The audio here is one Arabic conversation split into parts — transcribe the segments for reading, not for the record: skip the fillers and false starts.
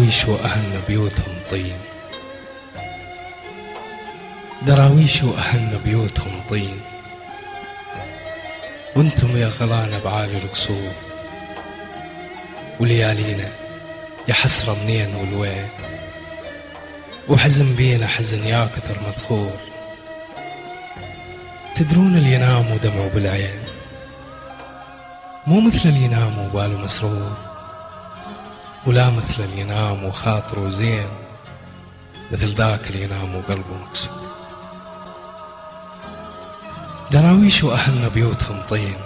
دراويش وأهلنا بيوتهم طين، دراويش وأهلنا بيوتهم طين، وانتم يا غلانا بعالي القصور، وليالينا يا حسرة منين والوين، وحزن بينا حزن يا كثر مذخور. تدرون اللي ينام ودمعه بالعين مو مثل اللي ينام وباله مسرور، ولا مثل اللي ينام وخاطره زين مثل ذاك اللي ينام وقلبه مكسور. دراويش وأهلنا بيوتهم طين،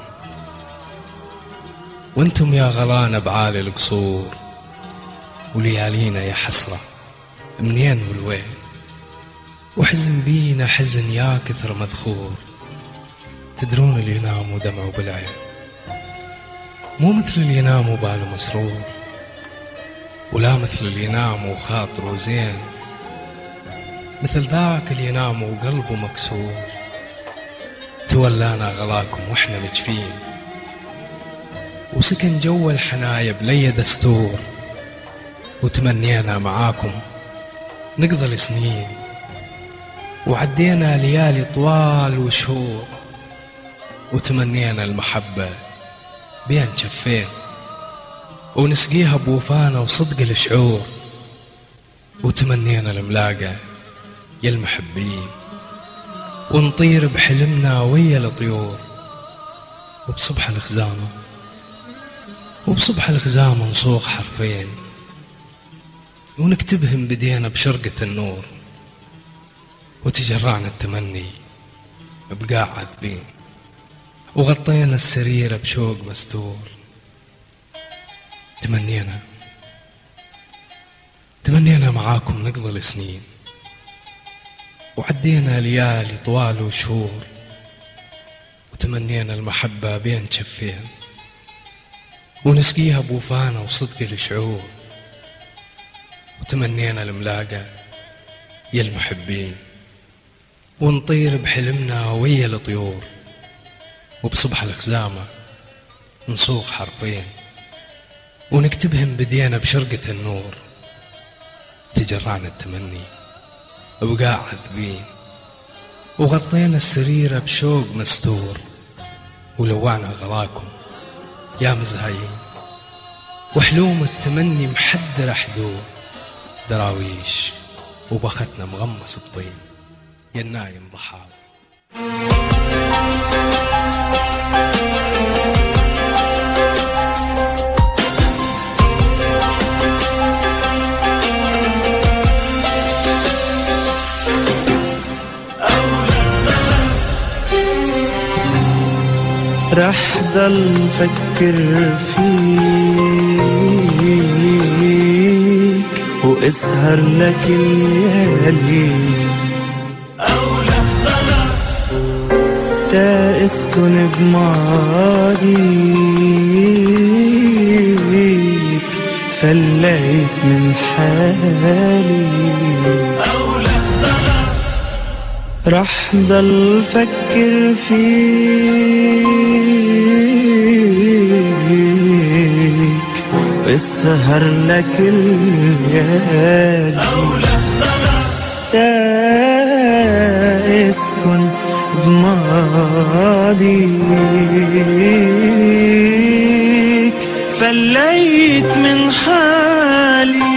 وانتم يا غلانا بعالي القصور، وليالينا يا حسرة منين والوين، وحزن بينا حزن يا كثر مذخور. تدرون اللي ينام ودمعه بالعين مو مثل اللي ينام وباله مسرور، ولا مثل اللي ينام وخاطره زين مثل ذاك اللي ينام وقلبه مكسور. تولانا غلاكم واحنا مجفين، وسكن جو الحنايا بلي دستور، وتمنينا معاكم نقضي السنين، وعدينا ليالي طوال وشهور، وتمنينا المحبة بين شفين، ونسقيها بوفانا وصدق الشعور، وتمنينا الملاقة يا المحبين، ونطير بحلمنا ويا الطيور. وبصبح الخزامة نصوغ حرفين، ونكتبهم بدينا بشرقة النور، وتجرعنا التمني بقاع عذبين، وغطينا السرير بشوق مستور. تمنينا معاكم نقضي السنين، وعدينا ليالي طوال وشهور، وتمنينا المحبة بين شفين، ونسقيها بوفانا وصدق الشعور، وتمنينا الملاقة يا المحبين، ونطير بحلمنا ويا الطيور. وبصبح الخزامة نصوغ حرفين، ونكتبهم بدينا بشرقة النور، تجرعنا التمني بقاع عذبين، وغطينا السرير بشوق مستور، ولوعنا غلاكم يا مزهايين، وحلوم التمني محدرة حدود. دراويش وبختنا مغمس بطين، يا النايم ضحاوي. رح ضل فكر فيك واسهر لك الليالي، تا اسكن بماضيك فليت من حالي. رح ضل فكر فيك واسهر لك الليالي، تا اسكن بماضيك فليت من حالي.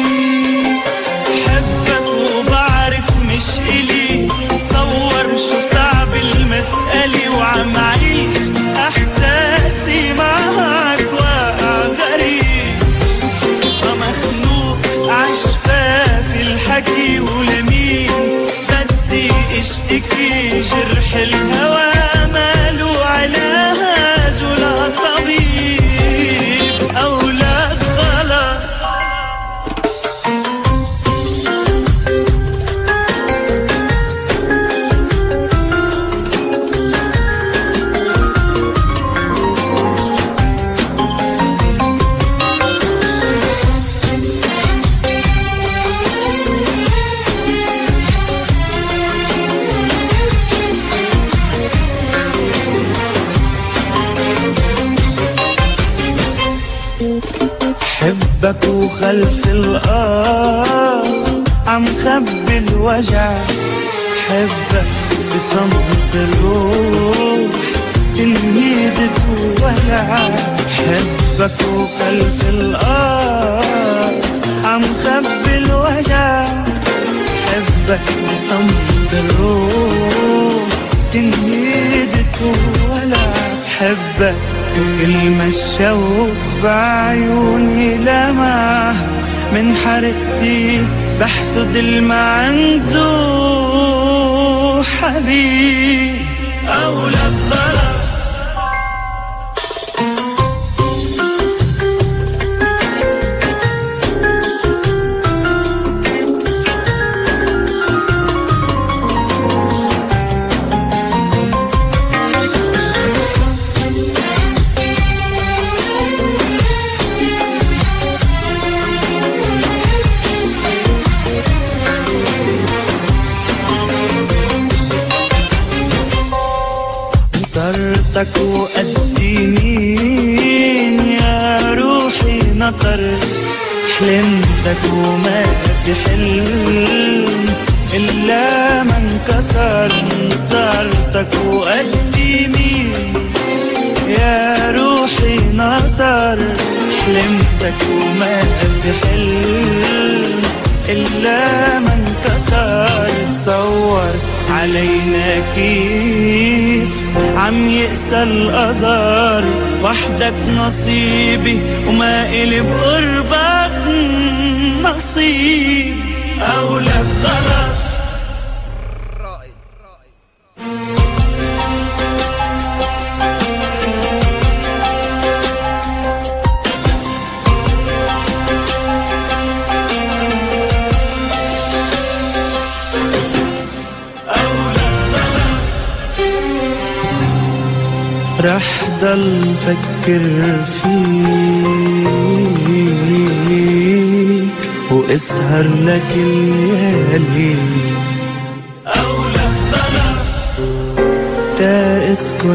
حبك وبعرف مش إلي، تصور شو صعب المسألة، وعم عيش احساسي معك واقع غريب، مخنوق عشفاف الحكي، ولمين بدي اشتكي؟ جرح الهوى ماله علاج ولا طبيب، اولاد غلط. حبك وخلف الأرض الوجع. حبك بصمت الروح تنهيد ولع. حبك وخلف الأرض عم خبي الوجع. حبك بصمت الروح تنهيد ولع. حبك وكل ما الشوق بعيوني لمع. من حرقتي بحسد الما عنده حبيب أولى الضرر. نطرتك وقدي مين يا روحي نطر. حلمتك وما في حلم إلا ما انكسر. نطرتك وقدي مين يا روحي نطر. حلمتك وما في حلم إلا ما انكسر. تصور علينا كيف عم يقسى القدر. وحدك نصيبي وما إلي بقربك نصيب أولى الغلط. رح ضل فكر فيك واسهر لك الليالي أولى الظلام. تا اسكن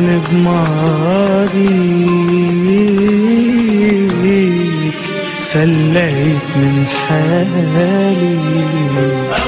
بماضيك فليت من حالي.